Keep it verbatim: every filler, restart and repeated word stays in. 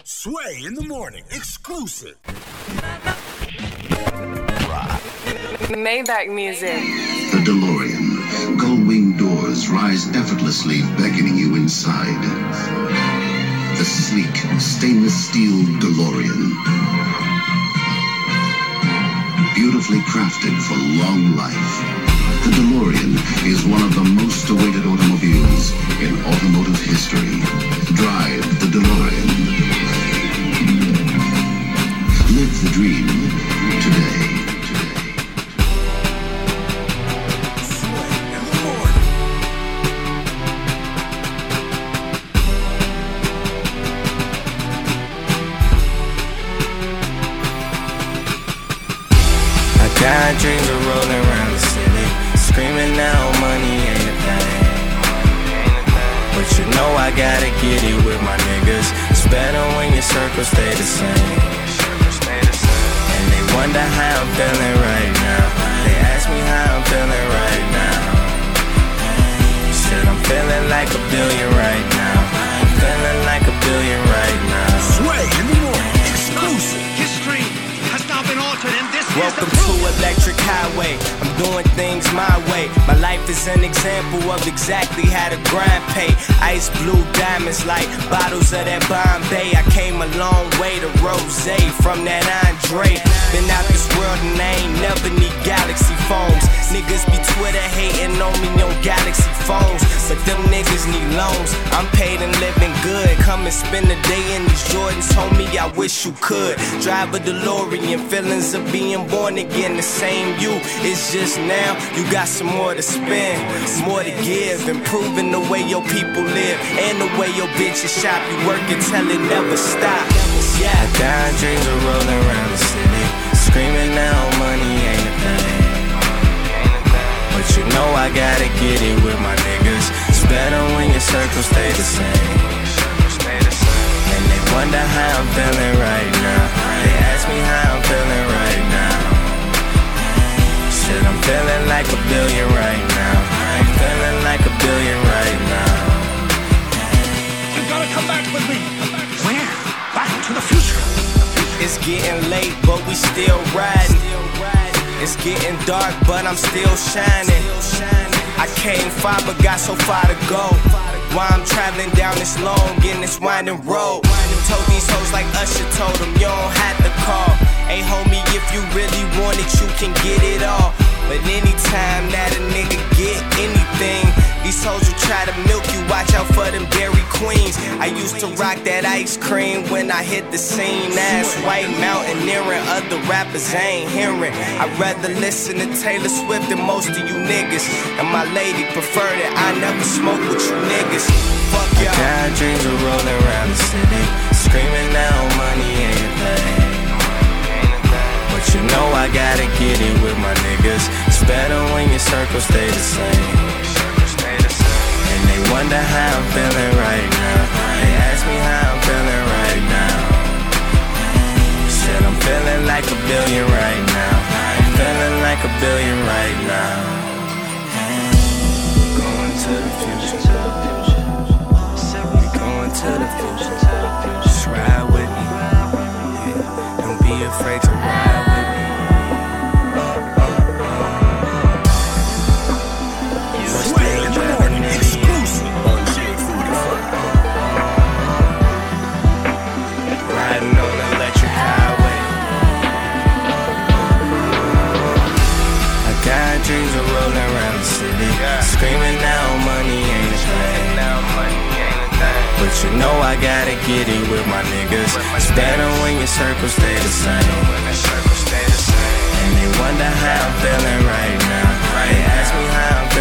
Sway in the morning, exclusive. Maybach music. The DeLorean. Gull-wing doors rise effortlessly, beckoning you inside. The sleek, stainless steel DeLorean. Beautifully crafted for long life. The DeLorean is one of the most awaited automobiles in automotive history. Drive the DeLorean. Live the dream today. Got dreams of rolling around the city, screaming out money ain't a thing. But you know I gotta get it with my niggas. It's better when your circles stay the same. And they wonder how I'm feeling right now. They ask me how I'm feeling right now. Said I'm feeling like a billion right now. I'm feeling like a billion right now. Sway in the morning, exclusive. History has now been altered and this Welcome is the to Electric Highway. I'm doing things my way. My life is an example of exactly how to grind pay. Ice blue diamonds like bottles of that Bombay. I came a long way to Rosé from that Andre. Been out this world and I ain't never need Galaxy phones. Niggas be Twitter hating on me on Galaxy phones, but them niggas need loans. I'm paid and living good. Come and spend the day in these Jordans, homie, I wish you could. Drive a DeLorean, feelings of being born again. The same you, it's just now you got some more to spend, more to give, improving the way your people live and the way your bitches shop. You work until it never stop. Yeah, I got dreams of rolling around the city, screaming out money ain't a thing. But you know I gotta get it with my niggas. It's better when your circles stay the same. And they wonder how I'm feeling right now. They ask me how I'm feeling right now. Said I'm feeling like a billion right now. I'm feeling like a billion right now. You gotta come back with me. Where? Back to the future. It's getting late, but we still riding. It's getting dark, but I'm still shining. I came far, but got so far to go. While I'm traveling down this long and this winding road. Told these hoes like Usher told them, you don't have to call. Hey homie, if you really want it, you can get it all. But anytime that a nigga get anything, these hoes will try to milk you, watch out for them Dairy Queens. I used to rock that ice cream when I hit the scene. Ass white mountaineering, other rappers I ain't hearing. I'd rather listen to Taylor Swift than most of you niggas. And my lady prefer that I never smoke with you niggas. Fuck y'all. I got dreams of rolling around the city, screaming out money ain't a thing. But you know I gotta get it with my niggas. It's better when your circles stay the same. And they wonder how I'm feeling right now. They ask me how I'm feeling right now. Said I'm feeling like a billion right now. I'm feeling like a billion right now. Going to the future. We going to the future. Just ride with me. Yeah. Don't be afraid to ride with me. Sway in the morning, exclusive. Riding on the electric highway. I got dreams of rolling around the city, screaming out money ain't a thing. But you know I gotta get it with my niggas. It's better when your circles stay the same. And they wonder how I'm feeling right now. They ask me how I'm